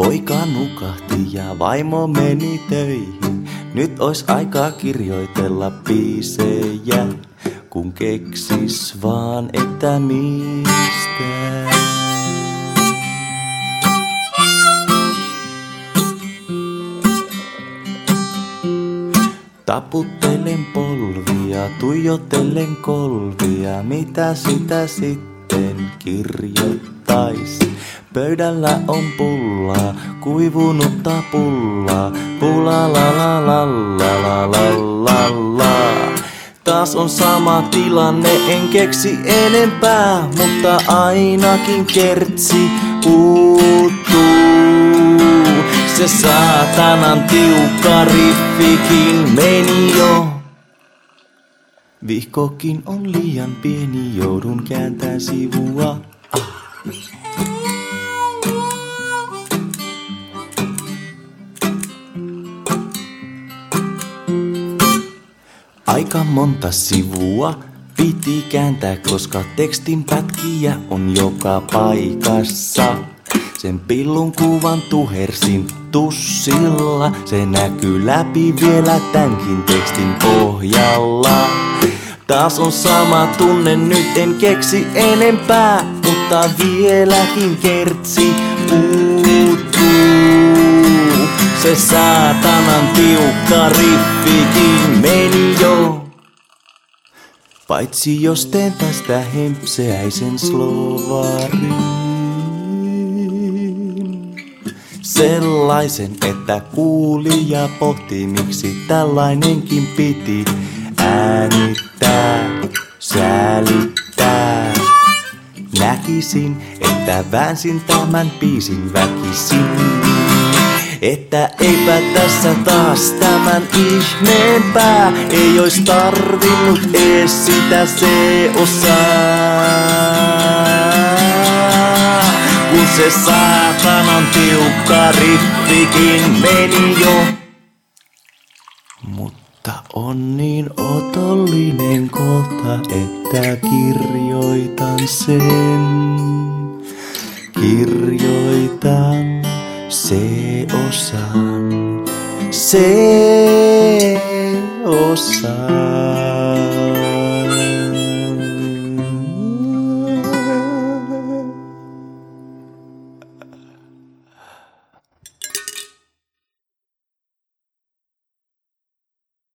Poika nukahti ja vaimo meni töihin. Nyt ois aikaa kirjoitella biisejä, kun keksis vaan, että mistä. Taputtelen polvia, tuijotellen kolvia, mitä sitä sitten kirjoittais? Pöydällä on pullaa, kuivunutta pullaa, pulla la la la la la la la. Taas on sama tilanne, en keksi enempää, mutta ainakin kertsi puuttuu. Se saatanan tiukka riffikin meni jo. Vihkokin on liian pieni, joudun kääntää sivua. Aika monta sivua piti kääntää, koska tekstin pätkiä on joka paikassa. Sen pillun kuvan tuhersin tussilla, se näkyy läpi vielä tämänkin tekstin pohjalla. Taas on sama tunne, nyt en keksi enempää, mutta vieläkin kertsi puuttuu. Se saatanan tiukka riffikin meni jo. Paitsi jos teen tästä hempseäisen slovarin. Sellaisen, että kuulija pohti, miksi tällainenkin piti äänittää, säälittää. Näkisin, että väänsin tämän biisin väkisin. Että eipä tässä taas tämän ihmeempää, ei ois tarvinnut ees sitä C-osaa. Kun se saatanan tiukka riffikin meni jo. Mutta on niin otollinen kohta, että kirjoitan sen. Kirjoitan C-osan. C-osan.